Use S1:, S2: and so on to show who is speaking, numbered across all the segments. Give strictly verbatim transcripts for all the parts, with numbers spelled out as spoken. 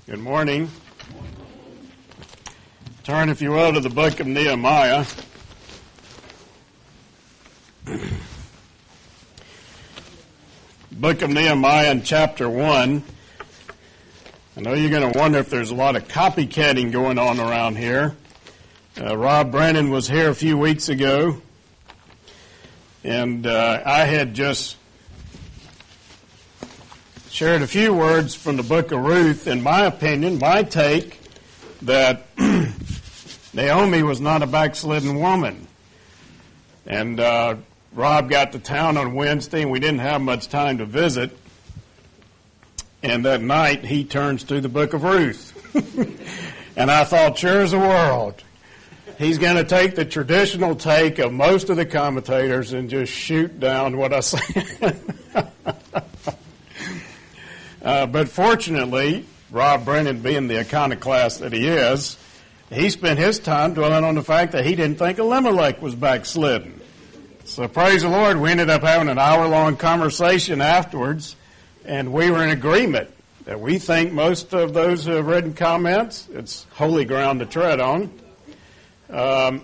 S1: Good morning. Turn, if you will, to the book of Nehemiah. Book of Nehemiah in chapter one. I know you're going to wonder if there's a lot of copycatting going on around here. Uh, Rob Brennan was here a few weeks ago, and uh, I had just shared a few words from the book of Ruth. In my opinion, my take, that Naomi was not a backslidden woman. And uh, Rob got to town on Wednesday, and we didn't have much time to visit. And that night, he turns to the book of Ruth. And I thought, sure as the world, he's going to take the traditional take of most of the commentators and just shoot down what I say. Uh, but fortunately, Rob Brennan, being the iconoclast that he is, he spent his time dwelling on the fact that he didn't think Elimelech was backslidden. So praise the Lord, we ended up having an hour-long conversation afterwards, and we were in agreement that we think most of those who have written comments, it's holy ground to tread on. Um,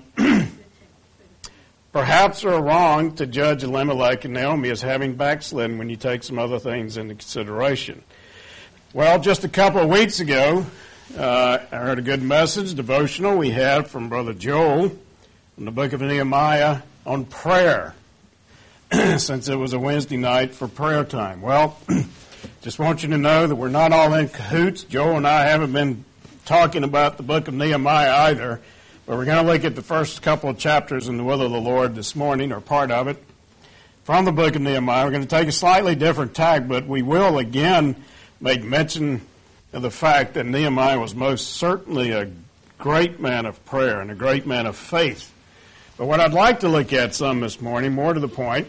S1: perhaps we're wrong to judge Elimelech and Naomi as having backslidden when you take some other things into consideration. Well, just a couple of weeks ago, uh, I heard a good message, devotional we had from Brother Joel in the book of Nehemiah on prayer, since it was a Wednesday night for prayer time. Well, just want you to know that we're not all in cahoots. Joel and I haven't been talking about the book of Nehemiah either, but we're going to look at the first couple of chapters in the will of the Lord this morning, or part of it, from the book of Nehemiah. We're going to take a slightly different tack, but we will again make mention of the fact that Nehemiah was most certainly a great man of prayer and a great man of faith. But what I'd like to look at some this morning, more to the point,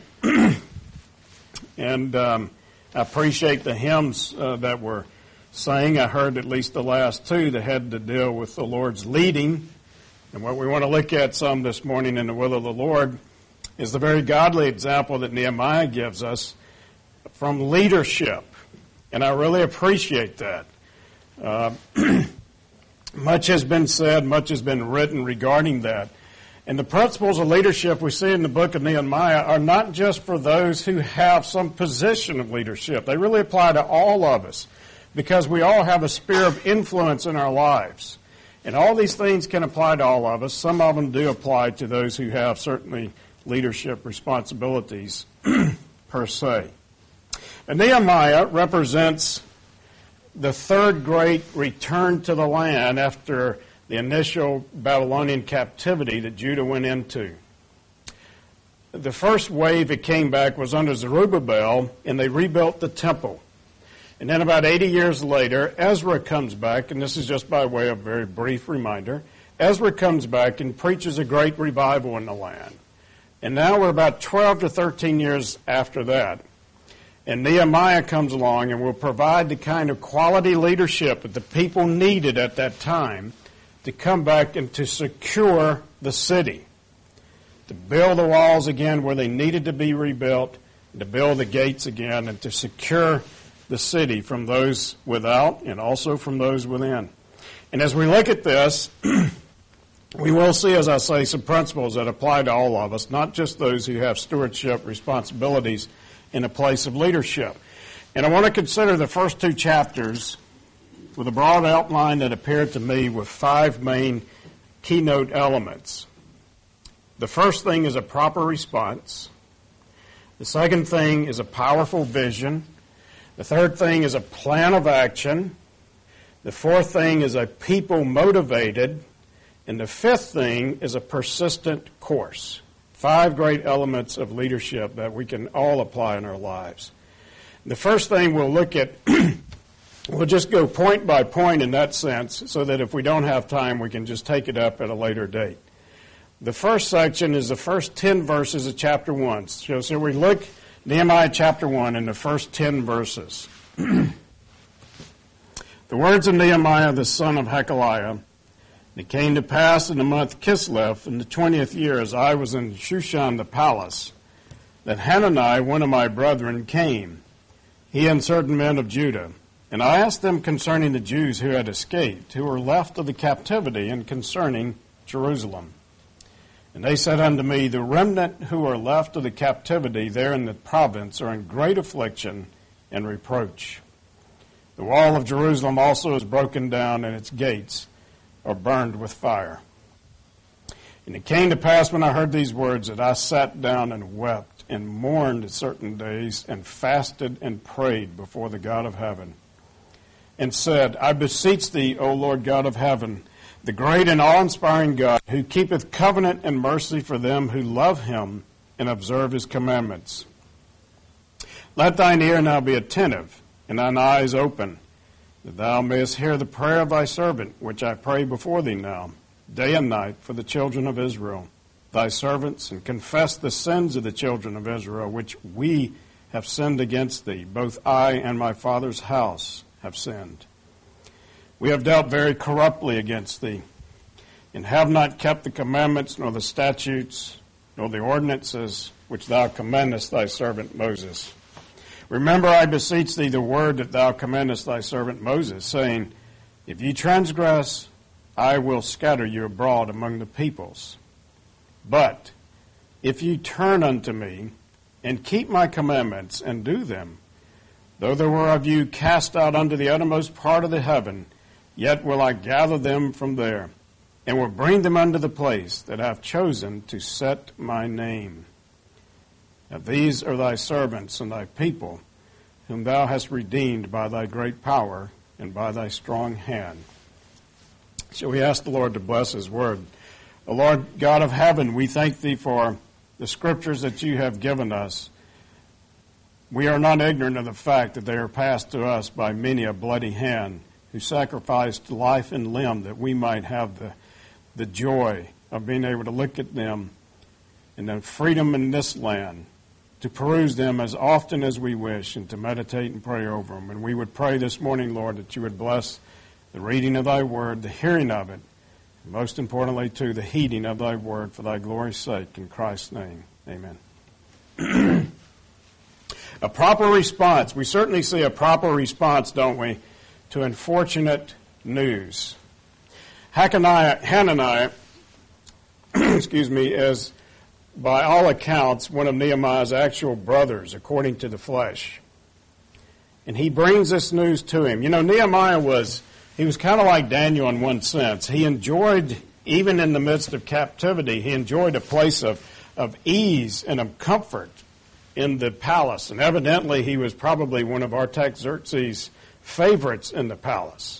S1: and um, I appreciate the hymns uh, that were sang. I heard at least the last two that had to deal with the Lord's leading. And what we want to look at some this morning in the will of the Lord is the very godly example that Nehemiah gives us from leadership. And I really appreciate that. Uh, much has been said, much has been written regarding that. And the principles of leadership we see in the book of Nehemiah are not just for those who have some position of leadership. They really apply to all of us, because we all have a sphere of influence in our lives. And all these things can apply to all of us. Some of them do apply to those who have certainly leadership responsibilities per se. And Nehemiah represents the third great return to the land after the initial Babylonian captivity that Judah went into. The first wave that came back was under Zerubbabel, and they rebuilt the temple. And then about eighty years later, Ezra comes back, and this is just by way of a very brief reminder. Ezra comes back and preaches a great revival in the land. And now we're about twelve to thirteen years after that. And Nehemiah comes along and will provide the kind of quality leadership that the people needed at that time to come back and to secure the city, to build the walls again where they needed to be rebuilt, and to build the gates again, and to secure the city from those without and also from those within. And as we look at this, we will see, as I say, some principles that apply to all of us, not just those who have stewardship responsibilities in a place of leadership. And I want to consider the first two chapters with a broad outline that appeared to me with five main keynote elements. The first thing is a proper response. The second thing is a powerful vision. The third thing is a plan of action. The fourth thing is a people motivated. And the fifth thing is a persistent course. Five great elements of leadership that we can all apply in our lives. The first thing we'll look at, we'll just go point by point in that sense, so that if we don't have time, we can just take it up at a later date. The first section is the first ten verses of chapter one. So, so we look Nehemiah chapter one in the first ten verses. The words of Nehemiah the son of Hakaliah. It came to pass in the month Kislev, in the twentieth year, as I was in Shushan the palace, that Hanani, one of my brethren, came, he and certain men of Judah, And I asked them concerning the Jews who had escaped, who were left of the captivity, and concerning Jerusalem. And they said unto me, the remnant who are left of the captivity there in the province are in great affliction and reproach. The wall of Jerusalem also is broken down, and its gates are burned with fire. And it came to pass when I heard these words that I sat down and wept and mourned certain days and fasted and prayed before the God of heaven, and said, I beseech thee, O Lord God of heaven, the great and awe-inspiring God, who keepeth covenant and mercy for them who love him and observe his commandments. Let thine ear now be attentive, and thine eyes open, that thou mayest hear the prayer of thy servant, which I pray before thee now, day and night, for the children of Israel, thy servants, and confess the sins of the children of Israel, which we have sinned against thee. Both I and my father's house have sinned. We have dealt very corruptly against thee, and have not kept the commandments, nor the statutes, nor the ordinances which thou commandest thy servant Moses. Remember, I beseech thee, the word that thou commandest thy servant Moses, saying, if ye transgress, I will scatter you abroad among the peoples. But if ye turn unto me, and keep my commandments, and do them, though there were of you cast out unto the uttermost part of the heaven, yet will I gather them from there, and will bring them unto the place that I have chosen to set my name. Now these are thy servants and thy people, whom thou hast redeemed by thy great power and by thy strong hand. So we ask the Lord to bless his word. O Lord God of heaven, we thank thee for the scriptures that you have given us. We are not ignorant of the fact that they are passed to us by many a bloody hand, who sacrificed life and limb that we might have the, the joy of being able to look at them and the freedom in this land, to peruse them as often as we wish and to meditate and pray over them. And we would pray this morning, Lord, that you would bless the reading of thy word, the hearing of it, and most importantly, too, the heeding of thy word for thy glory's sake. In Christ's name, amen. A proper response. We certainly see a proper response, don't we, to unfortunate news. Hananiah, Hananiah excuse me, is by all accounts one of Nehemiah's actual brothers, according to the flesh. And he brings this news to him. You know, Nehemiah was, he was kind of like Daniel in one sense. He enjoyed, even in the midst of captivity, he enjoyed a place of, of ease and of comfort in the palace. And evidently he was probably one of Artaxerxes' favorites in the palace.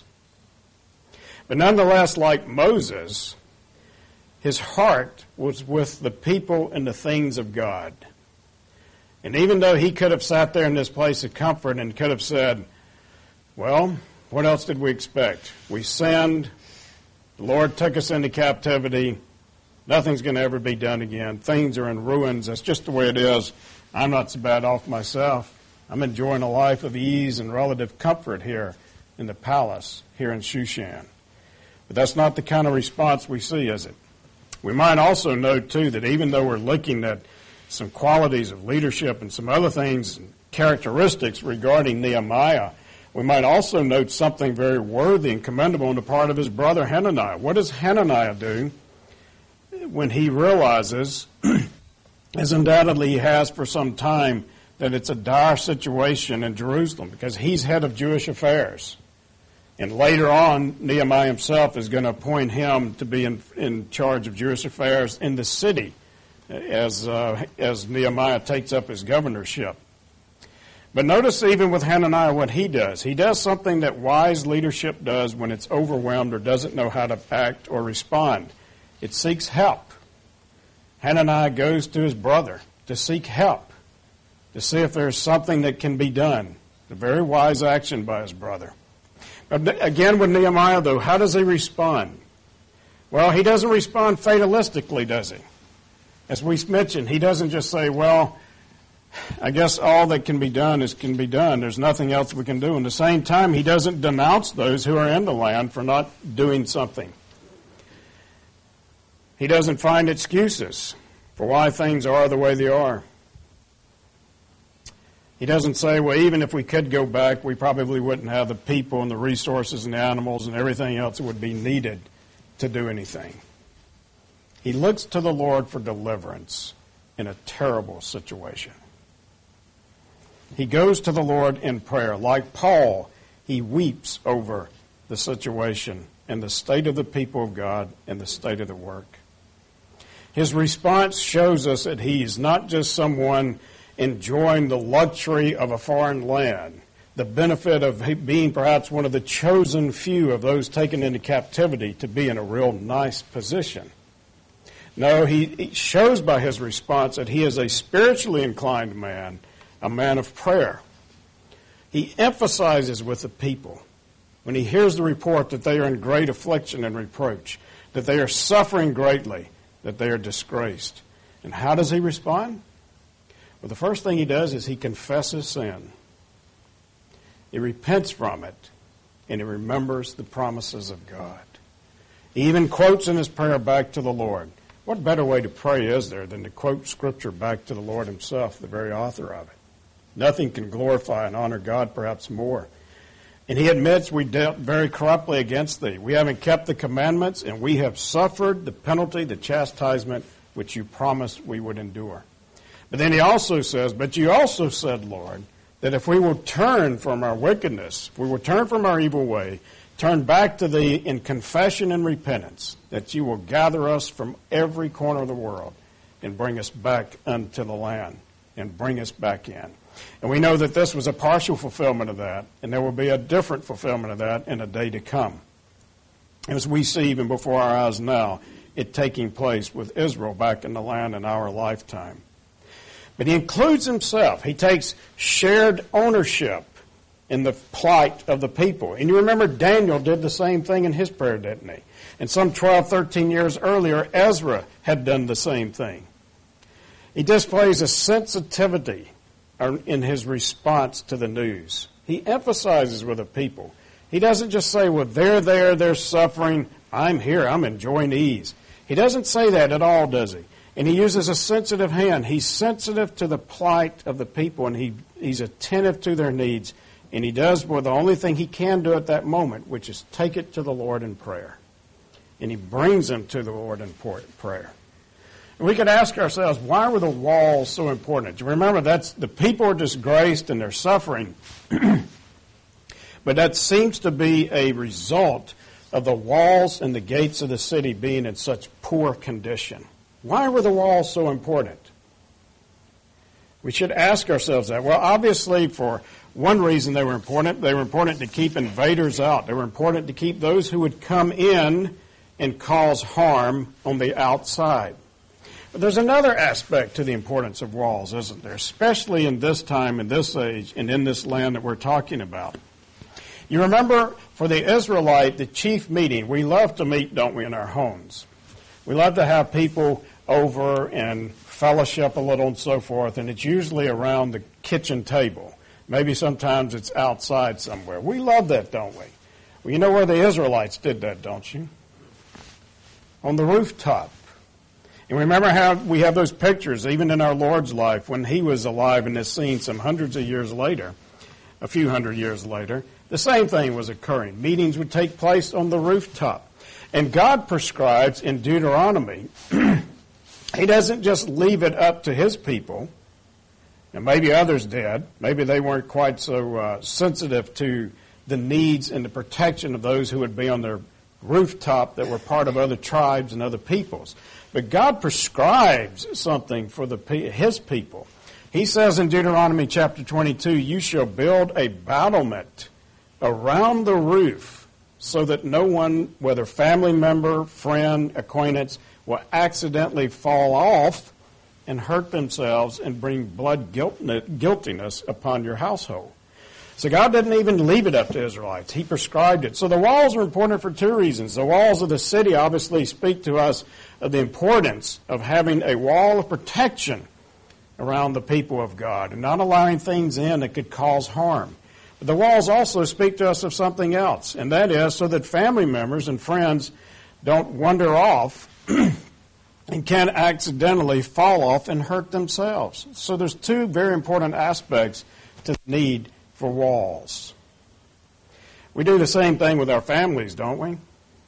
S1: But nonetheless, like Moses, his heart was with the people and the things of God. And even though he could have sat there in this place of comfort and could have said, well, what else did we expect? We sinned. The Lord took us into captivity. Nothing's going to ever be done again. Things are in ruins. That's just the way it is. I'm not so bad off myself. I'm enjoying a life of ease and relative comfort here in the palace here in Shushan. But that's not the kind of response we see, is it? We might also note, too, that even though we're looking at some qualities of leadership and some other things, characteristics regarding Nehemiah, we might also note something very worthy and commendable on the part of his brother Hananiah. What does Hananiah do when he realizes, as undoubtedly he has for some time, that it's a dire situation in Jerusalem because he's head of Jewish affairs? And later on, Nehemiah himself is going to appoint him to be in, in charge of Jewish affairs in the city as uh, as Nehemiah takes up his governorship. But notice even with Hananiah what he does. He does something that wise leadership does when it's overwhelmed or doesn't know how to act or respond. It seeks help. Hananiah goes to his brother to seek help, to see if there's something that can be done. A very wise action by his brother. Again, with Nehemiah, though, how does he respond? Well, he doesn't respond fatalistically, does he? As we mentioned, he doesn't just say, well, I guess all that can be done is can be done. There's nothing else we can do. At the same time, he doesn't denounce those who are in the land for not doing something. He doesn't find excuses for why things are the way they are. He doesn't say, well, even if we could go back, we probably wouldn't have the people and the resources and the animals and everything else that would be needed to do anything. He looks to the Lord for deliverance in a terrible situation. He goes to the Lord in prayer. Like Paul, he weeps over the situation and the state of the people of God and the state of the work. His response shows us that he is not just someone enjoying the luxury of a foreign land, the benefit of being perhaps one of the chosen few of those taken into captivity to be in a real nice position. No, he, he shows by his response that he is a spiritually inclined man, a man of prayer. He emphasizes with the people when he hears the report that they are in great affliction and reproach, that they are suffering greatly, that they are disgraced. And how does he respond? Well, the first thing he does is he confesses sin. He repents from it, and he remembers the promises of God. He even quotes in his prayer back to the Lord. What better way to pray is there than to quote Scripture back to the Lord himself, the very author of it? Nothing can glorify and honor God perhaps more. And he admits we dealt very corruptly against thee. We haven't kept the commandments, and we have suffered the penalty, the chastisement, which you promised we would endure. But then he also says, but you also said, Lord, that if we will turn from our wickedness, if we will turn from our evil way, turn back to thee in confession and repentance, that you will gather us from every corner of the world and bring us back unto the land and bring us back in. And we know that this was a partial fulfillment of that, and there will be a different fulfillment of that in a day to come. As we see even before our eyes now, it taking place with Israel back in the land in our lifetime. But he includes himself. He takes shared ownership in the plight of the people. And you remember Daniel did the same thing in his prayer, didn't he? And some twelve, thirteen years earlier, Ezra had done the same thing. He displays a sensitivity in his response to the news. He emphasizes with the people. He doesn't just say, well, they're there, they're suffering, I'm here, I'm enjoying ease. He doesn't say that at all, does he? And he uses a sensitive hand. He's sensitive to the plight of the people, and he, he's attentive to their needs. And he does well, the only thing he can do at that moment, which is take it to the Lord in prayer. And he brings them to the Lord in prayer. And we could ask ourselves, why were the walls so important? Remember, that's the people are disgraced and they're suffering. But that seems to be a result of the walls and the gates of the city being in such poor condition. Why were the walls so important? We should ask ourselves that. Well, obviously, for one reason they were important. They were important to keep invaders out. They were important to keep those who would come in and cause harm on the outside. But there's another aspect to the importance of walls, isn't there? Especially in this time, in this age, and in this land that we're talking about. You remember, for the Israelite, the chief meeting, we love to meet, don't we, in our homes. We love to have people over and fellowship a little and so forth, and it's usually around the kitchen table. Maybe sometimes it's outside somewhere. We love that, don't we? Well, you know where the Israelites did that, don't you? On the rooftop. And remember how we have those pictures, even in our Lord's life, when he was alive in this scene some hundreds of years later, a few hundred years later, the same thing was occurring. Meetings would take place on the rooftop. And God prescribes in Deuteronomy, he doesn't just leave it up to his people, and maybe others did. Maybe they weren't quite so uh, sensitive to the needs and the protection of those who would be on their rooftop that were part of other tribes and other peoples. But God prescribes something for the his people. He says in Deuteronomy chapter twenty-two, you shall build a battlement around the roof so that no one, whether family member, friend, acquaintance, will accidentally fall off and hurt themselves and bring blood guiltiness upon your household. So God didn't even leave it up to Israelites. He prescribed it. So the walls are important for two reasons. The walls of the city obviously speak to us of the importance of having a wall of protection around the people of God and not allowing things in that could cause harm. But the walls also speak to us of something else, and that is so that family members and friends don't wander off and can accidentally fall off and hurt themselves. So there's two very important aspects to the need for walls. We do the same thing with our families, don't we?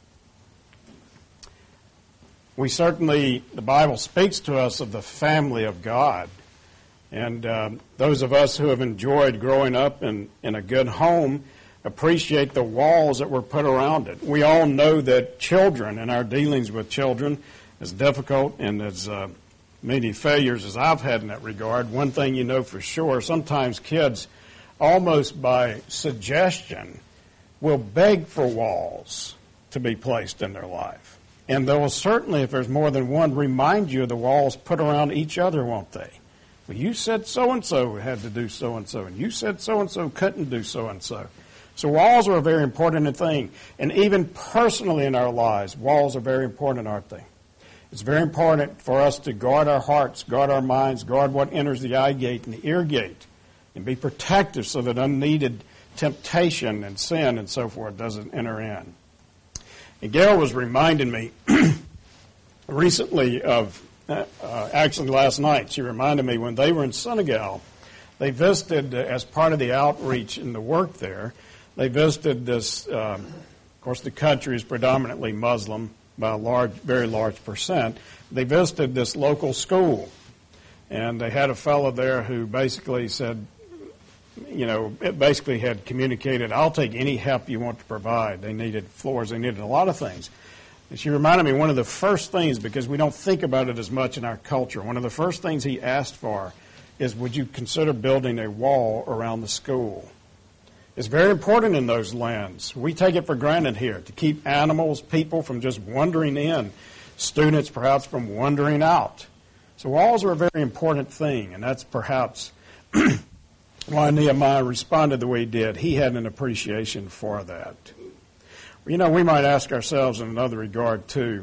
S1: We certainly, the Bible speaks to us of the family of God. And um, those of us who have enjoyed growing up in, in a good home appreciate the walls that were put around it. We all know that children and our dealings with children, as difficult and as uh, many failures as I've had in that regard, one thing you know for sure, sometimes kids, almost by suggestion, will beg for walls to be placed in their life. And they will certainly, if there's more than one, remind you of the walls put around each other, won't they? Well, you said so-and-so had to do so-and-so, and you said so-and-so couldn't do so-and-so. So walls are a very important thing. And even personally in our lives, walls are very important, aren't they? It's very important for us to guard our hearts, guard our minds, guard what enters the eye gate and the ear gate, and be protective so that unneeded temptation and sin and so forth doesn't enter in. And Gail was reminding me recently of, uh, uh, actually last night, she reminded me when they were in Senegal, they visited, uh, as part of the outreach and the work there, they visited this, um, of course the country is predominantly Muslim by a large, very large percent. They visited this local school, and they had a fellow there who basically said, you know, it basically had communicated, I'll take any help you want to provide. They needed floors. They needed a lot of things. And she reminded me one of the first things, because we don't think about it as much in our culture, one of the first things he asked for is, would you consider building a wall around the school? It's very important in those lands. We take it for granted here to keep animals, people from just wandering in, students perhaps from wandering out. So walls are a very important thing, and that's perhaps why Nehemiah responded the way he did. He had an appreciation for that. You know, we might ask ourselves in another regard, too,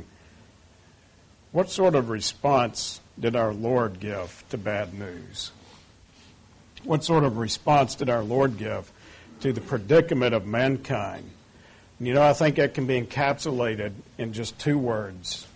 S1: what sort of response did our Lord give to bad news? What sort of response did our Lord give to the predicament of mankind? And you know, I think that can be encapsulated in just two words.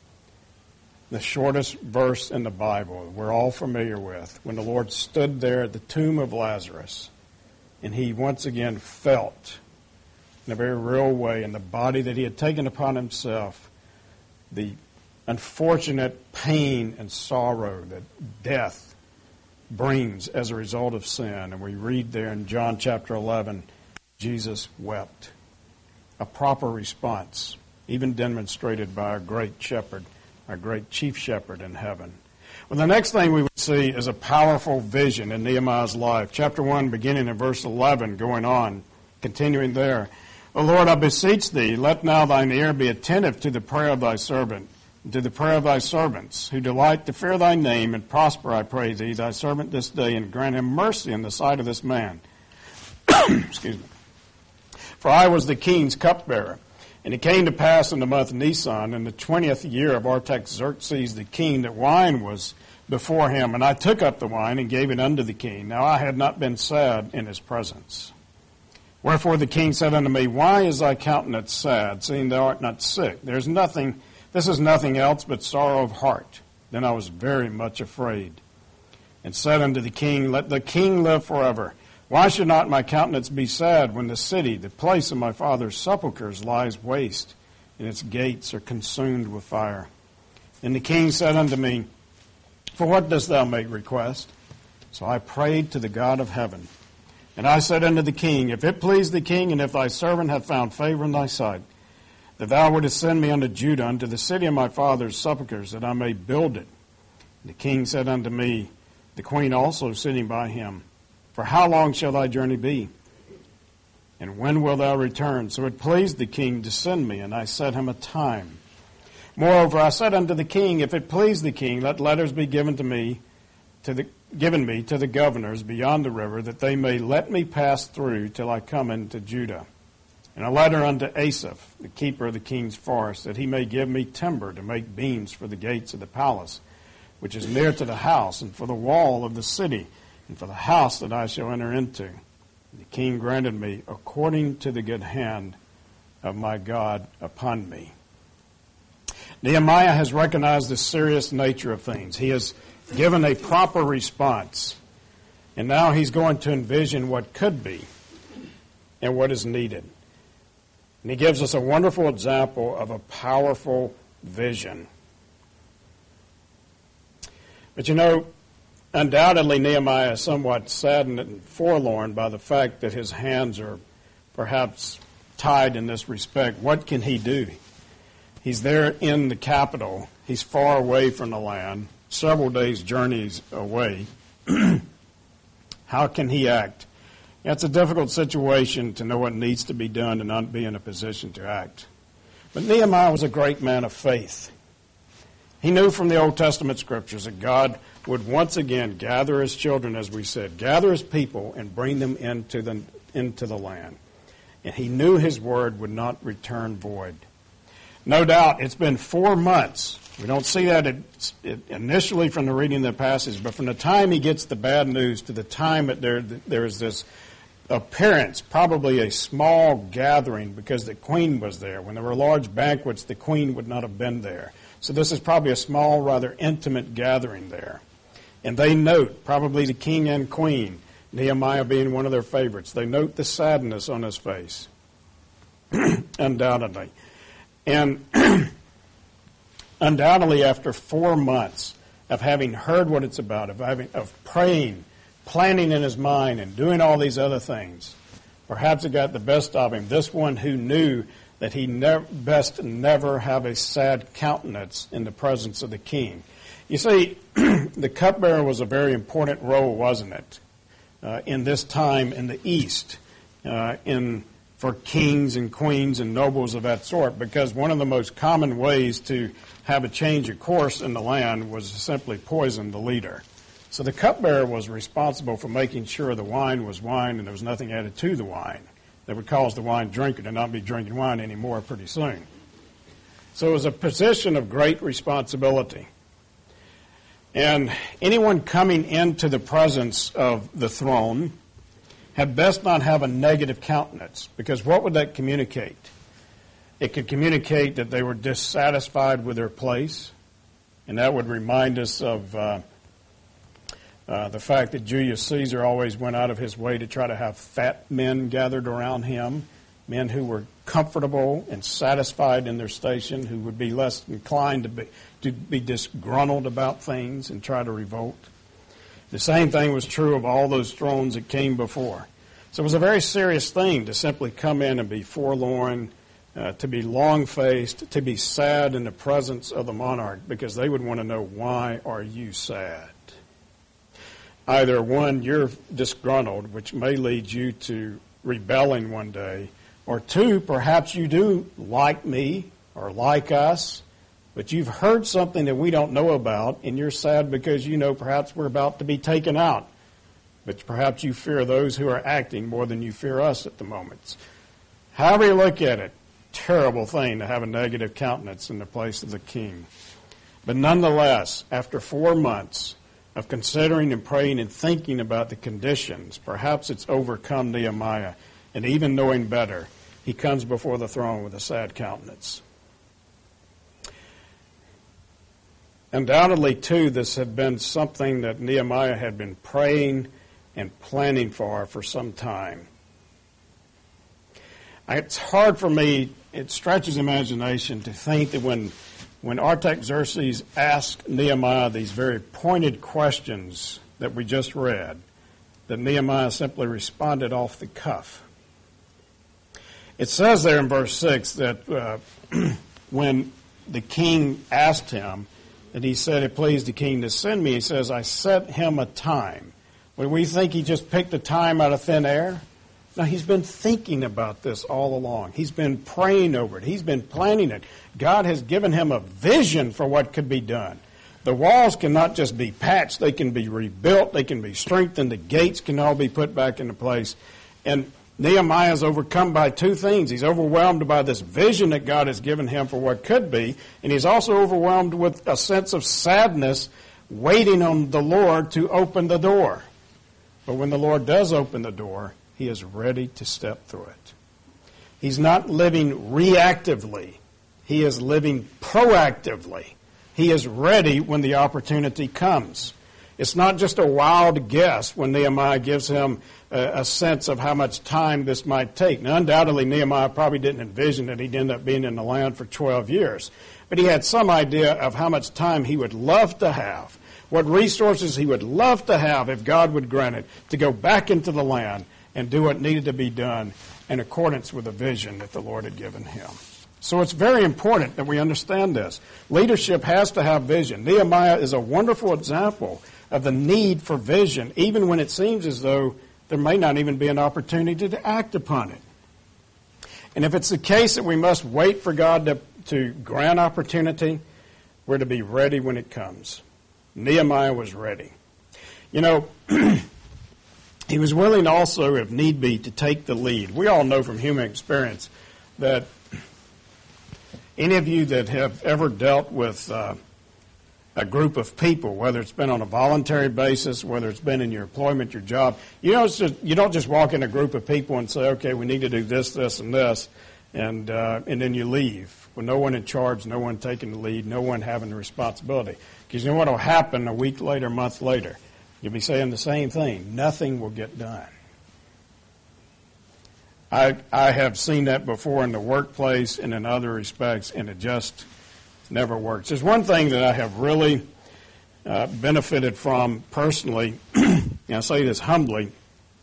S1: The shortest verse in the Bible we're all familiar with, when the Lord stood there at the tomb of Lazarus, and he once again felt in a very real way in the body that he had taken upon himself the unfortunate pain and sorrow that death brings as a result of sin. And we read there in John chapter eleven, Jesus wept. A proper response, even demonstrated by our great shepherd, our great chief shepherd in heaven. Well, the next thing we would see is a powerful vision in Nehemiah's life. Chapter one, beginning in verse eleven, going on, continuing there. O Lord, I beseech thee, let now thine ear be attentive to the prayer of thy servant, and to the prayer of thy servants, who delight to fear thy name, and prosper, I pray thee, thy servant this day, and grant him mercy in the sight of this man. Excuse me. For I was the king's cupbearer. And it came to pass in the month Nisan, in the twentieth year of Artaxerxes the king, that wine was before him. And I took up the wine and gave it unto the king. Now I had not been sad in his presence. Wherefore the king said unto me, Why is thy countenance sad, seeing thou art not sick? There's nothing, this is nothing else but sorrow of heart. Then I was very much afraid, and said unto the king, Let the king live forever. Why should not my countenance be sad when the city, the place of my father's sepulchres, lies waste, and its gates are consumed with fire? And the king said unto me, For what dost thou make request? So I prayed to the God of heaven. And I said unto the king, If it please the king, and if thy servant have found favor in thy sight, that thou wouldest send me unto Judah, unto the city of my father's sepulchres, that I may build it. And the king said unto me, the queen also sitting by him, For how long shall thy journey be? And when wilt thou return? So it pleased the king to send me, and I set him a time. Moreover, I said unto the king, If it please the king, let letters be given to me, to the given me to the governors beyond the river, that they may let me pass through till I come into Judah. And a letter unto Asaph, the keeper of the king's forest, that he may give me timber to make beams for the gates of the palace, which is near to the house, and for the wall of the city, and for the house that I shall enter into. And the king granted me according to the good hand of my God upon me. Nehemiah has recognized the serious nature of things. He has given a proper response. And now he's going to envision what could be and what is needed. And he gives us a wonderful example of a powerful vision. But you know, undoubtedly Nehemiah is somewhat saddened and forlorn by the fact that his hands are perhaps tied in this respect. What can he do? He's there in the capital. He's far away from the land, several days' journeys away. How can he act? It's a difficult situation to know what needs to be done and not be in a position to act. But Nehemiah was a great man of faith. He knew from the Old Testament scriptures that God would once again gather his children, as we said, gather his people and bring them into the, into the land. And he knew his word would not return void. No doubt, it's been four months. We don't see that it, it initially from the reading of the passage, but from the time he gets the bad news to the time that there, there is this appearance, probably a small gathering, because the queen was there. When there were large banquets, the queen would not have been there. So this is probably a small, rather intimate gathering there. And they note, probably the king and queen, Nehemiah being one of their favorites, they note the sadness on his face, undoubtedly. And undoubtedly after four months of having heard what it's about, of having of praying, planning in his mind, and doing all these other things, perhaps it got the best of him. This one who knew that he never, best never have a sad countenance in the presence of the king. You see, the cupbearer was a very important role, wasn't it, uh, in this time in the East, uh, in for kings and queens and nobles of that sort, because one of the most common ways to have a change of course in the land was to simply poison the leader. So the cupbearer was responsible for making sure the wine was wine and there was nothing added to the wine that would cause the wine drinker to not be drinking wine anymore pretty soon. So it was a position of great responsibility. And anyone coming into the presence of the throne had best not have a negative countenance, because what would that communicate? It could communicate that they were dissatisfied with their place, and that would remind us of uh, uh, the fact that Julius Caesar always went out of his way to try to have fat men gathered around him, men who were comfortable and satisfied in their station, who would be less inclined to be, to be disgruntled about things and try to revolt. The same thing was true of all those thrones that came before. So it was a very serious thing to simply come in and be forlorn, uh, to be long-faced, to be sad in the presence of the monarch, because they would want to know, why are you sad? Either one, you're disgruntled, which may lead you to rebelling one day, or two, perhaps you do like me or like us, but you've heard something that we don't know about, and you're sad because you know perhaps we're about to be taken out. But perhaps you fear those who are acting more than you fear us at the moment. However you look at it, terrible thing to have a negative countenance in the place of the king. But nonetheless, after four months of considering and praying and thinking about the conditions, perhaps it's overcome Nehemiah, and even knowing better, he comes before the throne with a sad countenance. Undoubtedly, too, this had been something that Nehemiah had been praying and planning for for some time. It's hard for me, it stretches imagination to think that when, when Artaxerxes asked Nehemiah these very pointed questions that we just read, that Nehemiah simply responded off the cuff. It says there in verse six that uh, when the king asked him, that he said, it pleased the king to send me. He says, I set him a time. Would we think he just picked a time out of thin air? No, he's been thinking about this all along. He's been praying over it. He's been planning it. God has given him a vision for what could be done. The walls cannot just be patched. They can be rebuilt. They can be strengthened. The gates can all be put back into place. And Nehemiah is overcome by two things. He's overwhelmed by this vision that God has given him for what could be, and he's also overwhelmed with a sense of sadness, waiting on the Lord to open the door. But when the Lord does open the door, he is ready to step through it. He's not living reactively. He is living proactively. He is ready when the opportunity comes. It's not just a wild guess when Nehemiah gives him a, a sense of how much time this might take. Now, undoubtedly, Nehemiah probably didn't envision that he'd end up being in the land for twelve years. But he had some idea of how much time he would love to have, what resources he would love to have if God would grant it, to go back into the land and do what needed to be done in accordance with the vision that the Lord had given him. So it's very important that we understand this. Leadership has to have vision. Nehemiah is a wonderful example of the need for vision, even when it seems as though there may not even be an opportunity to act upon it. And if it's the case that we must wait for God to, to grant opportunity, we're to be ready when it comes. Nehemiah was ready. You know, he was willing also, if need be, to take the lead. We all know from human experience that any of you that have ever dealt with uh, a group of people, whether it's been on a voluntary basis, whether it's been in your employment, your job, you know, it's just, you don't just walk in a group of people and say, okay, we need to do this, this, and this, and uh, and then you leave with no one in charge, no one taking the lead, no one having the responsibility. Because you know what will happen a week later, a month later? You'll be saying the same thing. Nothing will get done. I I have seen that before in the workplace and in other respects, and it just never works. There's one thing that I have really uh, benefited from personally, and I say this humbly,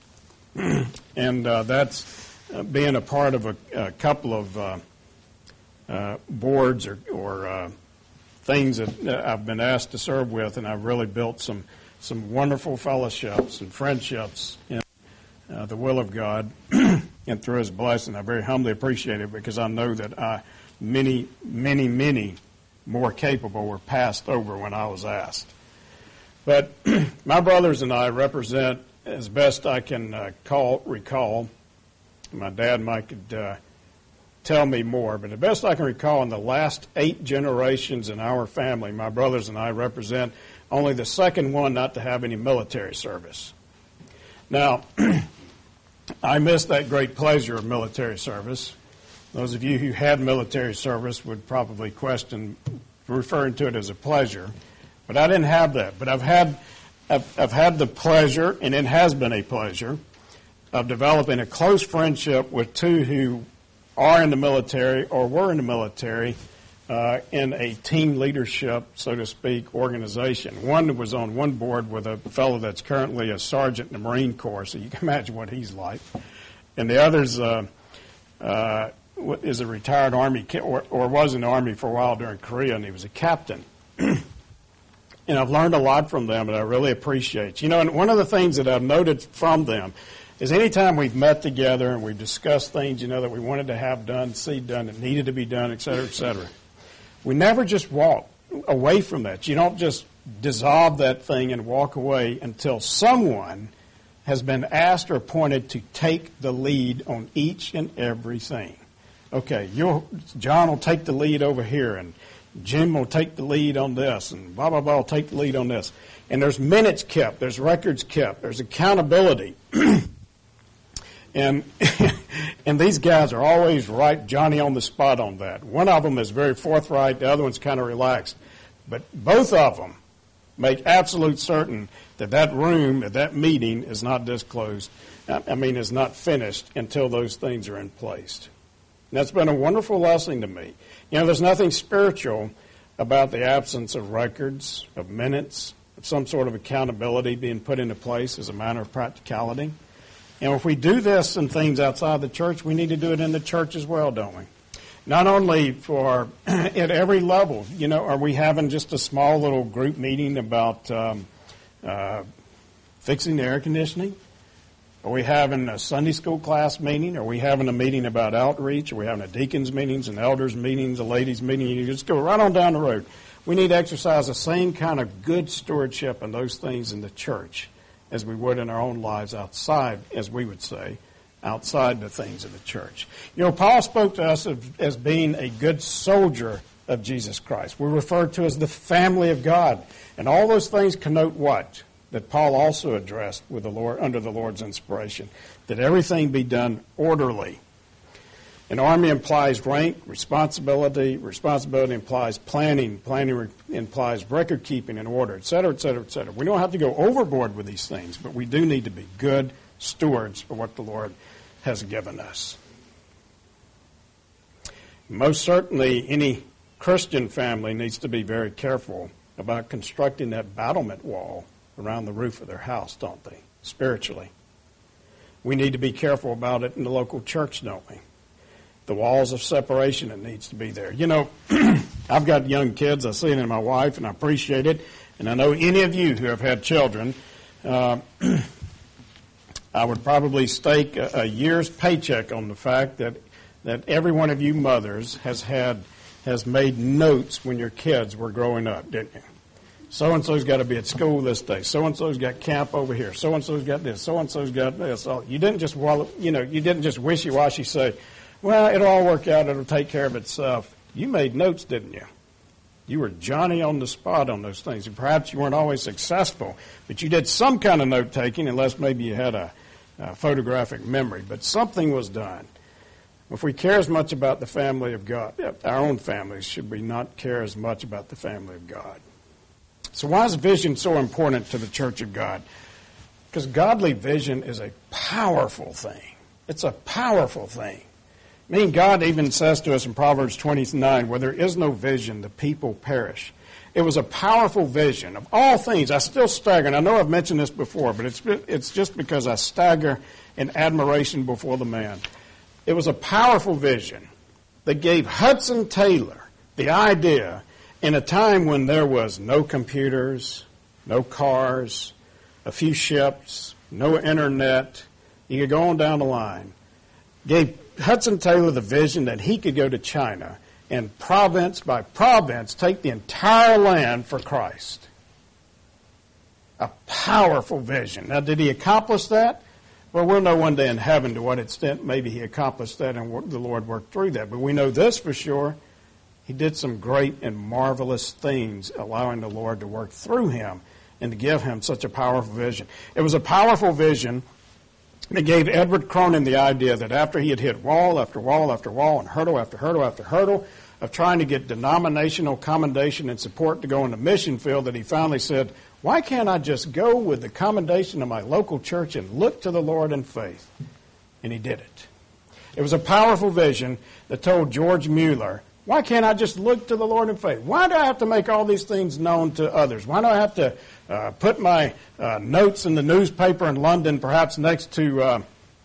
S1: and uh, that's uh, being a part of a, a couple of uh, uh, boards or, or uh, things that I've been asked to serve with, and I've really built some, some wonderful fellowships and friendships in uh, the will of God and through His blessing. I very humbly appreciate it because I know that I, many, many, many more capable were passed over when I was asked. But my brothers and I represent, as best I can uh, call recall, my dad might could uh, tell me more, but the best I can recall, in the last eight generations in our family, my brothers and I represent only the second one not to have any military service. Now, I missed that great pleasure of military service. Those of you who had military service would probably question referring to it as a pleasure, but I didn't have that. But I've had, I've, I've had the pleasure, and it has been a pleasure, of developing a close friendship with two who are in the military or were in the military uh, in a team leadership, so to speak, organization. One was on one board with a fellow that's currently a sergeant in the Marine Corps, so you can imagine what he's like. And the other's uh, uh, is a retired Army, or, or was in the Army for a while during Korea, and he was a captain. And I've learned a lot from them, and I really appreciate. You know, and one of the things that I've noted from them is anytime we've met together and we've discussed things, you know, that we wanted to have done, see done, that needed to be done, et cetera, et cetera, we never just walk away from that. You don't just dissolve that thing and walk away until someone has been asked or appointed to take the lead on each and everything. Okay, you'll, John will take the lead over here, and Jim will take the lead on this, and blah, blah, blah will take the lead on this. And there's minutes kept, there's records kept, there's accountability. And and these guys are always right, Johnny on the spot on that. One of them is very forthright, the other one's kind of relaxed. But both of them make absolute certain that that room, that that meeting is not disclosed, I mean, is not finished until those things are in place. And that's been a wonderful lesson to me. You know, there's nothing spiritual about the absence of records, of minutes, of some sort of accountability being put into place as a matter of practicality. And if we do this in things outside the church, we need to do it in the church as well, don't we? Not only for, at every level, you know, are we having just a small little group meeting about um, uh, fixing the air conditioning? Are we having a Sunday school class meeting? Are we having a meeting about outreach? Are we having a deacons meetings and elders meetings, a ladies meeting? You just go right on down the road. We need to exercise the same kind of good stewardship in those things in the church as we would in our own lives outside, as we would say, outside the things of the church. You know, Paul spoke to us of, as being a good soldier of Jesus Christ. We're referred to as the family of God. And all those things connote what? That Paul also addressed with the Lord, under the Lord's inspiration, that everything be done orderly. An army implies rank, responsibility. Responsibility implies planning. Planning re- implies record keeping and order, et cetera, et cetera, et cetera. We don't have to go overboard with these things, but we do need to be good stewards of what the Lord has given us. Most certainly, any Christian family needs to be very careful about constructing that battlement wall around the roof of their house, don't they? Spiritually. We need to be careful about it in the local church, don't we? The walls of separation that needs to be there. You know, I've got young kids. I see it in my wife, and I appreciate it. And I know any of you who have had children, uh, I would probably stake a, a year's paycheck on the fact that, that every one of you mothers has had has made notes when your kids were growing up, didn't you? So-and-so's got to be at school this day. So-and-so's got camp over here. So-and-so's got this. So-and-so's got this. So you didn't just, you know, you didn't just wishy-washy say, well, it'll all work out. It'll take care of itself. You made notes, didn't you? You were Johnny on the spot on those things. And perhaps you weren't always successful, but you did some kind of note-taking, unless maybe you had a, a photographic memory. But something was done. If we care as much about the family of God, our own families, should we not care as much about the family of God? So why is vision so important to the Church of God? Because godly vision is a powerful thing. It's a powerful thing. I mean, God even says to us in Proverbs twenty-nine, where there is no vision, the people perish. It was a powerful vision. Of all things, I still stagger, and I know I've mentioned this before, but it's, it's just because I stagger in admiration before the man. It was a powerful vision that gave Hudson Taylor the idea in a time when there was no computers, no cars, a few ships, no internet. You could go on down the line. Gave Hudson Taylor the vision that he could go to China and province by province take the entire land for Christ. A powerful vision. Now, did he accomplish that? Well, we'll know one day in heaven to what extent maybe he accomplished that and the Lord worked through that. But we know this for sure. He did some great and marvelous things, allowing the Lord to work through him and to give him such a powerful vision. It was a powerful vision that gave Edward Cronin the idea that after he had hit wall after wall after wall and hurdle after hurdle after hurdle of trying to get denominational commendation and support to go in the mission field, that he finally said, why can't I just go with the commendation of my local church and look to the Lord in faith? And he did it. It was a powerful vision that told George Mueller, why can't I just look to the Lord in faith? Why do I have to make all these things known to others? Why do I have to uh, put my uh, notes in the newspaper in London, perhaps next to, uh,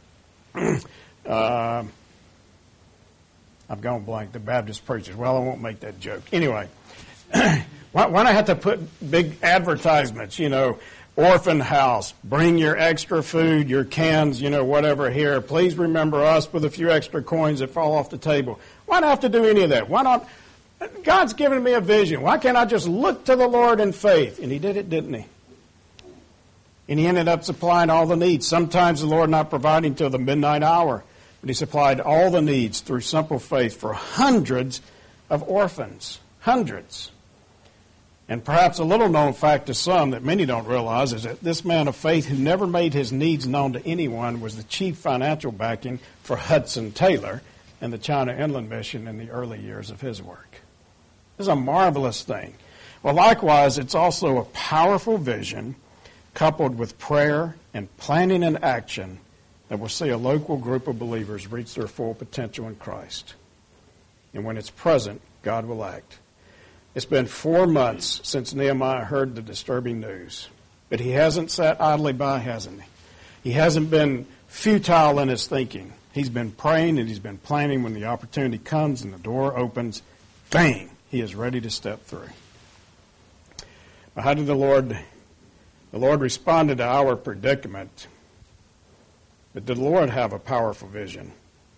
S1: uh, I've gone blank, the Baptist preachers. Well, I won't make that joke. Anyway, why, why do I have to put big advertisements, you know, orphan house, bring your extra food, your cans, you know, whatever here. Please remember us with a few extra coins that fall off the table. Why do I have to do any of that? Why not? God's given me a vision. Why can't I just look to the Lord in faith? And he did it, didn't he? And he ended up supplying all the needs. Sometimes the Lord not providing till the midnight hour, but he supplied all the needs through simple faith for hundreds of orphans. Hundreds. And perhaps a little known fact to some that many don't realize is that this man of faith who never made his needs known to anyone was the chief financial backing for Hudson Taylor and the China Inland Mission in the early years of his work. This is a marvelous thing. Well, likewise, it's also a powerful vision coupled with prayer and planning and action that will see a local group of believers reach their full potential in Christ. And when it's present, God will act. It's been four months since Nehemiah heard the disturbing news, but he hasn't sat idly by, hasn't he? He hasn't been futile in his thinking. He's been praying and he's been planning. When the opportunity comes and the door opens, bang, he is ready to step through. But how did the Lord, the Lord responded to our predicament, but did the Lord have a powerful vision?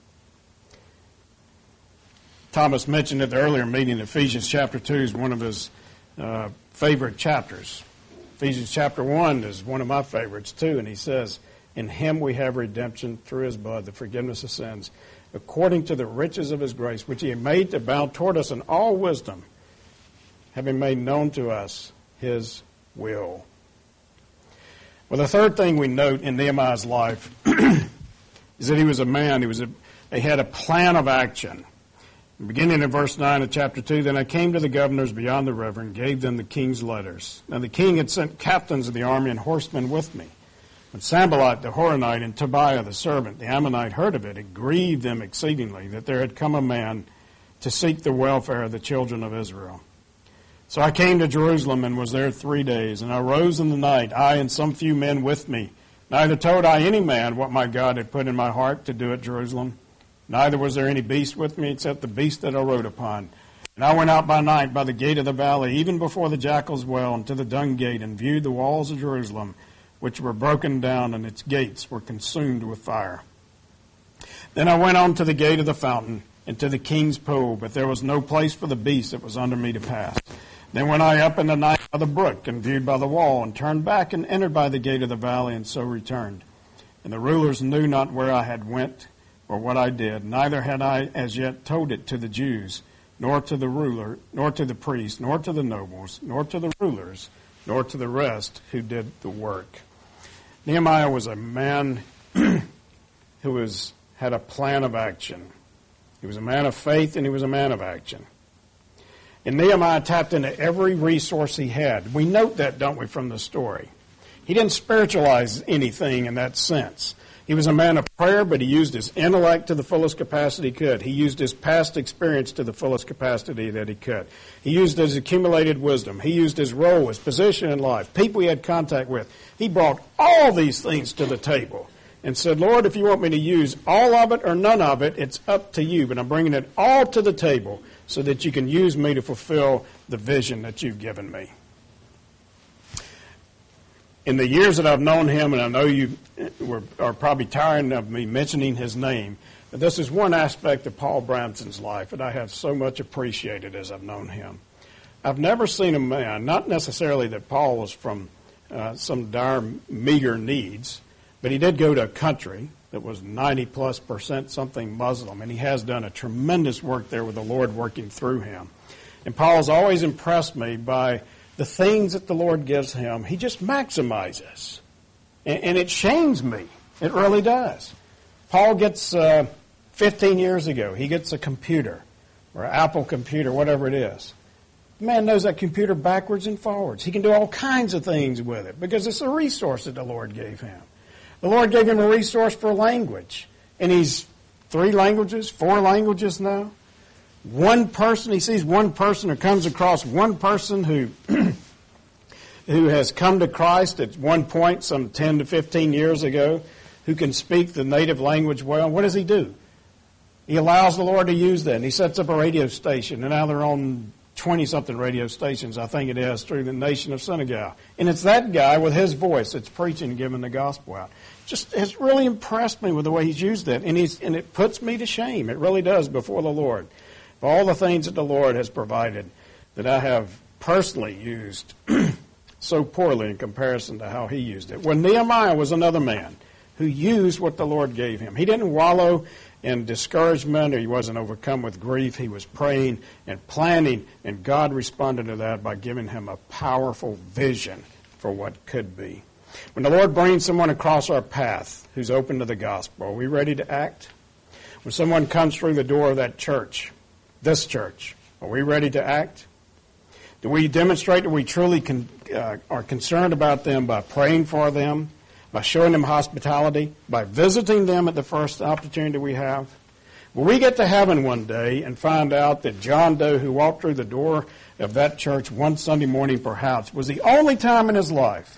S1: Thomas mentioned at the earlier meeting, Ephesians chapter two is one of his uh, favorite chapters. Ephesians chapter one is one of my favorites too, and he says, in him we have redemption through his blood, the forgiveness of sins, according to the riches of his grace, which he had made to abound toward us in all wisdom, having made known to us his will. Well, the third thing we note in Nehemiah's life is that he was a man, he was a They had a plan of action. Beginning in verse nine of chapter two, then I came to the governors beyond the river and gave them the king's letters. Now the king had sent captains of the army and horsemen with me. When Sanballat the Horonite and Tobiah the servant, the Ammonite, heard of it, it grieved them exceedingly that there had come a man to seek the welfare of the children of Israel. So I came to Jerusalem and was there three days, and I rose in the night, I and some few men with me. Neither told I any man what my God had put in my heart to do at Jerusalem. Neither was there any beast with me except the beast that I rode upon. And I went out by night by the gate of the valley, even before the jackal's well, and to the dung gate, and viewed the walls of Jerusalem, which were broken down, and its gates were consumed with fire. Then I went on to the gate of the fountain, and to the king's pool, but there was no place for the beast that was under me to pass. Then went I up in the night by the brook, and viewed by the wall, and turned back, and entered by the gate of the valley, and so returned. And the rulers knew not where I had went, or what I did, neither had I as yet told it to the Jews, nor to the ruler, nor to the priests, nor to the nobles, nor to the rulers, nor to the rest who did the work. Nehemiah was a man who was had a plan of action. He was a man of faith, and he was a man of action. And Nehemiah tapped into every resource he had. We note that, don't we, from the story. He didn't spiritualize anything in that sense. He was a man of prayer, but he used his intellect to the fullest capacity he could. He used his past experience to the fullest capacity that he could. He used his accumulated wisdom. He used his role, his position in life, people he had contact with. He brought all these things to the table and said, Lord, if you want me to use all of it or none of it, it's up to you, but I'm bringing it all to the table so that you can use me to fulfill the vision that you've given me. In the years that I've known him, and I know you were, are probably tired of me mentioning his name, but this is one aspect of Paul Branson's life that I have so much appreciated as I've known him. I've never seen a man, not necessarily that Paul was from uh, some dire, meager needs, but he did go to a country that was ninety plus percent something Muslim, and he has done a tremendous work there with the Lord working through him. And Paul's always impressed me by the things that the Lord gives him. He just maximizes. And, and it shames me. It really does. Paul gets, uh, fifteen years ago, he gets a computer, or an Apple computer, whatever it is. The man knows that computer backwards and forwards. He can do all kinds of things with it because it's a resource that the Lord gave him. The Lord gave him a resource for language. And he's three languages, four languages now. One person, he sees one person or comes across one person who who has come to Christ at one point some ten to fifteen years ago, who can speak the native language well. What does he do? He allows the Lord to use that, and he sets up a radio station, and now they're on twenty-something radio stations, I think it is, through the nation of Senegal. And it's that guy with his voice that's preaching and giving the gospel out. Just has really impressed me with the way he's used that, and, he's, and it puts me to shame. It really does before the Lord. For all the things that the Lord has provided that I have personally used so poorly in comparison to how he used it. Well, Nehemiah was another man who used what the Lord gave him. He didn't wallow in discouragement, or he wasn't overcome with grief. He was praying and planning, and God responded to that by giving him a powerful vision for what could be. When the Lord brings someone across our path who's open to the gospel, are we ready to act? When someone comes through the door of that church, this church, are we ready to act? Do we demonstrate that we truly con- uh, are concerned about them by praying for them, by showing them hospitality, by visiting them at the first opportunity we have? Will we get to heaven one day and find out that John Doe, who walked through the door of that church one Sunday morning perhaps, was the only time in his life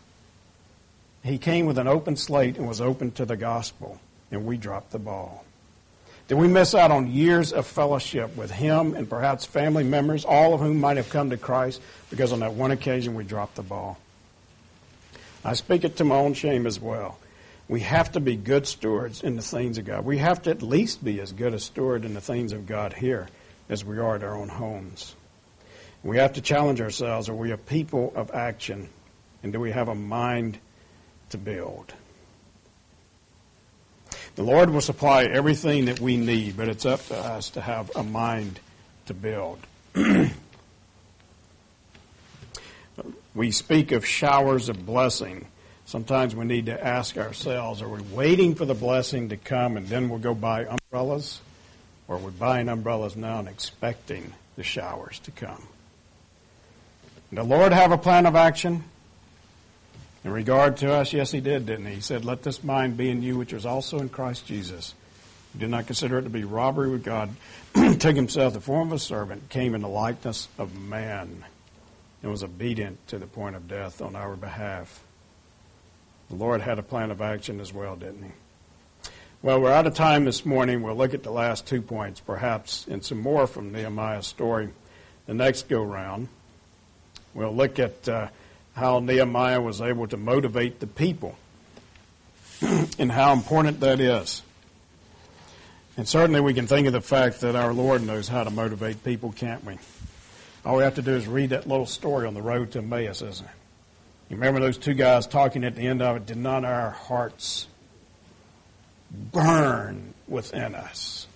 S1: he came with an open slate and was open to the gospel, and we dropped the ball? Did we miss out on years of fellowship with him and perhaps family members, all of whom might have come to Christ, because on that one occasion we dropped the ball? I speak it to my own shame as well. We have to be good stewards in the things of God. We have to at least be as good a steward in the things of God here as we are at our own homes. We have to challenge ourselves. Are we a people of action? And do we have a mind to build? The Lord will supply everything that we need, but it's up to us to have a mind to build. We speak of showers of blessing. Sometimes we need to ask ourselves, are we waiting for the blessing to come and then we'll go buy umbrellas? Or are we buying umbrellas now and expecting the showers to come? Did the Lord have a plan of action in regard to us? Yes, he did, didn't he? He said, let this mind be in you, which was also in Christ Jesus. He did not consider it to be robbery with God. Took himself the form of a servant, came in the likeness of man, and was obedient to the point of death on our behalf. The Lord had a plan of action as well, didn't he? Well, we're out of time this morning. We'll look at the last two points, perhaps, and some more from Nehemiah's story the next go-round. We'll look at uh, how Nehemiah was able to motivate the people and how important that is. And certainly we can think of the fact that our Lord knows how to motivate people, can't we? All we have to do is read that little story on the road to Emmaus, isn't it? You remember those two guys talking at the end of it? Did not our hearts burn within us?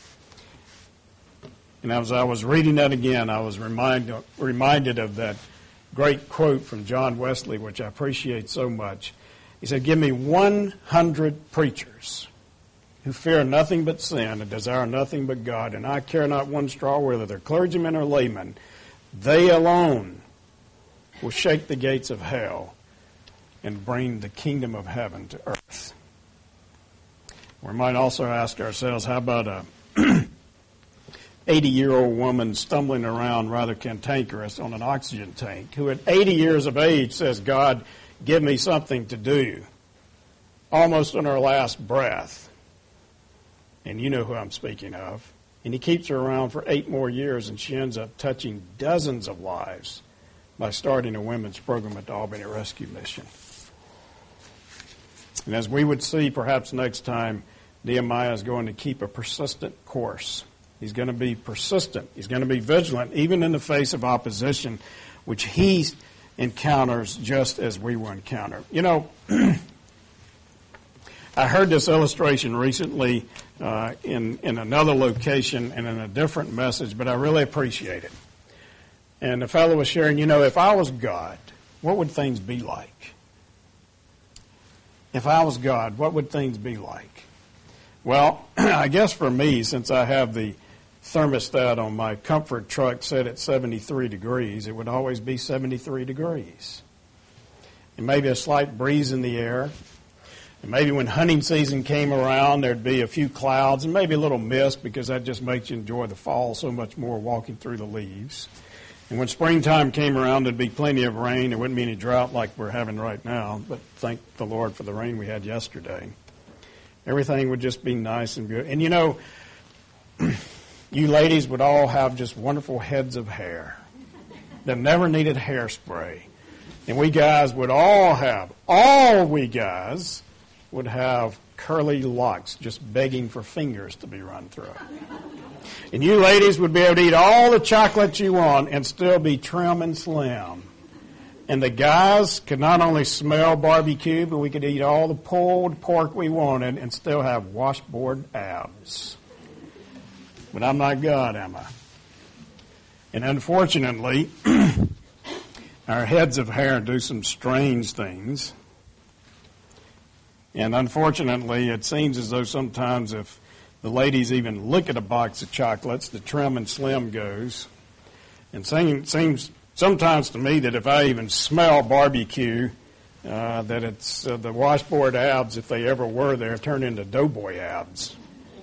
S1: And as I was reading that again, I was remind, reminded of that great quote from John Wesley, which I appreciate so much. He said, give me one hundred preachers who fear nothing but sin and desire nothing but God, and I care not one straw whether they're clergymen or laymen. They alone will shake the gates of hell and bring the kingdom of heaven to earth. We might also ask ourselves, how about a eighty-year-old woman stumbling around rather cantankerous on an oxygen tank, who at eighty years of age says, God, give me something to do, almost on her last breath. And you know who I'm speaking of. And he keeps her around for eight more years, and she ends up touching dozens of lives by starting a women's program at the Albany Rescue Mission. And as we would see perhaps next time, Nehemiah is going to keep a persistent course. He's going to be persistent. He's going to be vigilant, even in the face of opposition, which he encounters just as we will encounter. You know, I heard this illustration recently uh, in, in another location and in a different message, but I really appreciate it. And the fellow was sharing, you know, if I was God, what would things be like? If I was God, what would things be like? Well, I guess for me, since I have the thermostat on my comfort truck set at seventy-three degrees, it would always be seventy-three degrees. And maybe a slight breeze in the air. And maybe when hunting season came around, there'd be a few clouds and maybe a little mist, because that just makes you enjoy the fall so much more walking through the leaves. And when springtime came around, there'd be plenty of rain. There wouldn't be any drought like we're having right now, but thank the Lord for the rain we had yesterday. Everything would just be nice and good. And you know, you ladies would all have just wonderful heads of hair that never needed hairspray. And we guys would all have, all we guys would have curly locks just begging for fingers to be run through. And you ladies would be able to eat all the chocolate you want and still be trim and slim. And the guys could not only smell barbecue, but we could eat all the pulled pork we wanted and still have washboard abs. But I'm not God, am I? And unfortunately, our heads of hair do some strange things. And unfortunately, it seems as though sometimes if the ladies even look at a box of chocolates, the trim and slim goes. And it seems sometimes to me that if I even smell barbecue, uh, that it's uh, the washboard abs, if they ever were there, turn into doughboy abs.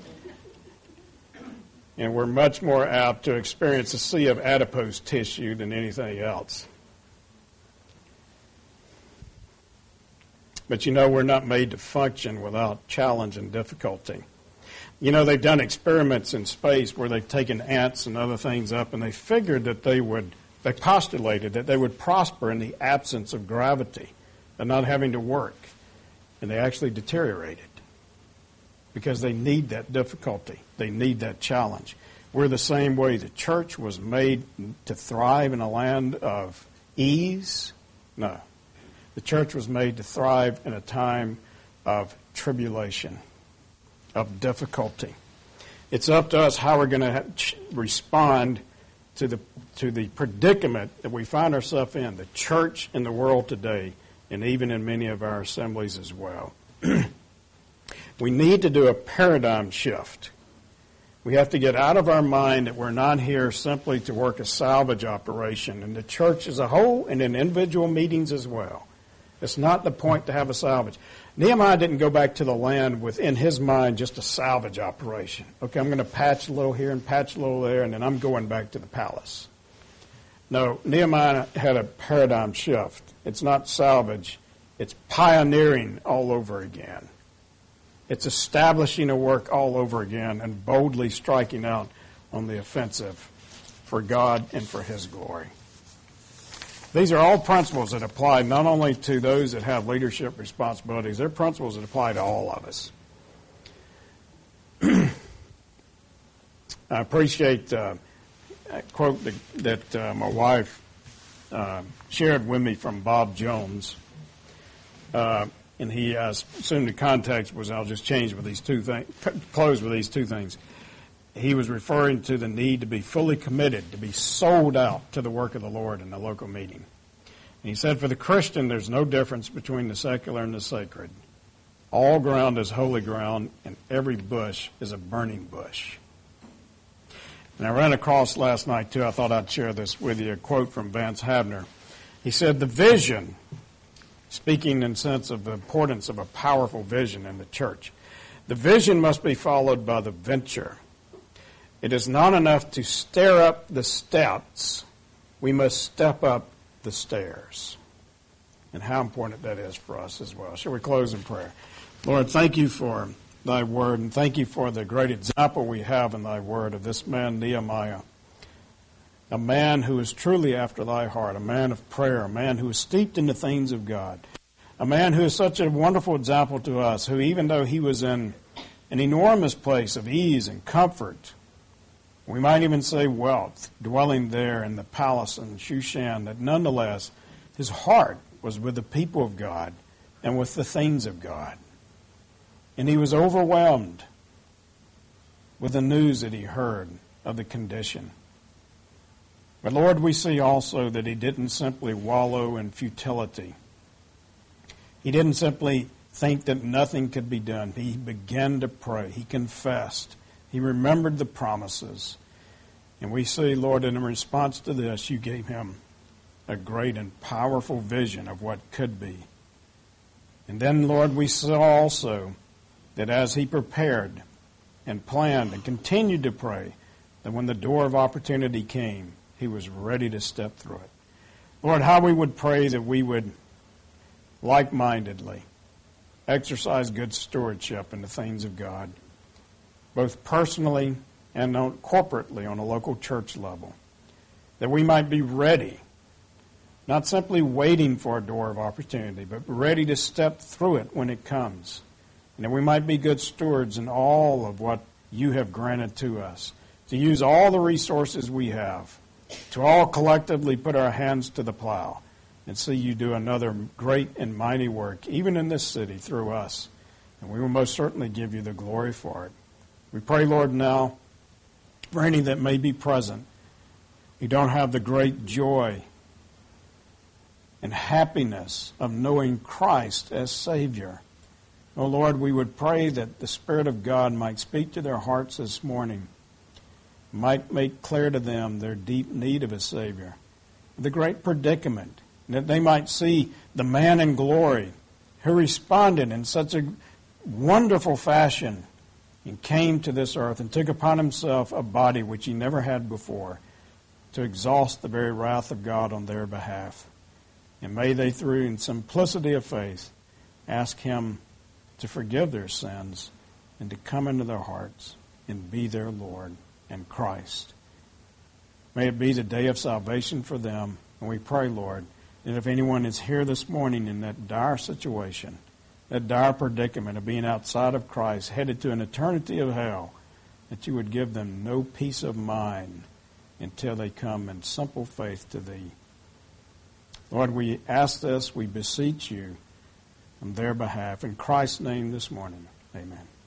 S1: And we're much more apt to experience a sea of adipose tissue than anything else. But you know, we're not made to function without challenge and difficulty. You know, they've done experiments in space where they've taken ants and other things up, and they figured that they would, they postulated that they would prosper in the absence of gravity and not having to work. And they actually deteriorated because they need that difficulty. They need that challenge. We're the same way. The church was made to thrive in a land of ease. No. The church was made to thrive in a time of tribulation, of difficulty. It's up to us how we're going to respond to the to the predicament that we find ourselves in. The church in the world today and even in many of our assemblies as well. We need to do a paradigm shift. We have to get out of our mind that we're not here simply to work a salvage operation in the church as a whole and in individual meetings as well. It's not the point to have a salvage. Nehemiah didn't go back to the land with, in his mind, just a salvage operation. Okay, I'm going to patch a little here and patch a little there, and then I'm going back to the palace. No, Nehemiah had a paradigm shift. It's not salvage. It's pioneering all over again. It's establishing a work all over again and boldly striking out on the offensive for God and for His glory. These are all principles that apply not only to those that have leadership responsibilities, they're principles that apply to all of us. I appreciate uh, a quote that, that uh, my wife uh, shared with me from Bob Jones. Uh, and he uh, assumed the context was, I'll just change with these two things, close with these two things. He was referring to the need to be fully committed, to be sold out to the work of the Lord in the local meeting. And he said, for the Christian, there's no difference between the secular and the sacred. All ground is holy ground, and every bush is a burning bush. And I ran across last night, too, I thought I'd share this with you, a quote from Vance Havner. He said, the vision, speaking in sense of the importance of a powerful vision in the church, the vision must be followed by the venture. It is not enough to stare up the steps. We must step up the stairs. And how important that is for us as well. Shall we close in prayer? Lord, thank you for thy word, and thank you for the great example we have in thy word of this man Nehemiah, a man who is truly after thy heart, a man of prayer, a man who is steeped in the things of God, a man who is such a wonderful example to us, who even though he was in an enormous place of ease and comfort, we might even say wealth, dwelling there in the palace in Shushan, that nonetheless his heart was with the people of God and with the things of God. And he was overwhelmed with the news that he heard of the condition. But Lord, we see also that he didn't simply wallow in futility. He didn't simply think that nothing could be done. He began to pray. He confessed. He remembered the promises. And we see, Lord, in response to this, you gave him a great and powerful vision of what could be. And then, Lord, we saw also that as he prepared and planned and continued to pray, that when the door of opportunity came, he was ready to step through it. Lord, how we would pray that we would like-mindedly exercise good stewardship in the things of God, both personally and corporately on a local church level, that we might be ready, not simply waiting for a door of opportunity, but ready to step through it when it comes, and that we might be good stewards in all of what you have granted to us, to use all the resources we have, to all collectively put our hands to the plow and see you do another great and mighty work, even in this city, through us. And we will most certainly give you the glory for it. We pray, Lord, now, for any that may be present, who don't have the great joy and happiness of knowing Christ as Savior. Oh, Lord, we would pray that the Spirit of God might speak to their hearts this morning, might make clear to them their deep need of a Savior, the great predicament, that they might see the man in glory who responded in such a wonderful fashion and came to this earth and took upon himself a body which he never had before to exhaust the very wrath of God on their behalf. And may they, through in simplicity of faith, ask him to forgive their sins and to come into their hearts and be their Lord and Christ. May it be the day of salvation for them. And we pray, Lord, that if anyone is here this morning in that dire situation, that dire predicament of being outside of Christ, headed to an eternity of hell, that you would give them no peace of mind until they come in simple faith to thee. Lord, we ask this, we beseech you on their behalf. In Christ's name this morning, amen.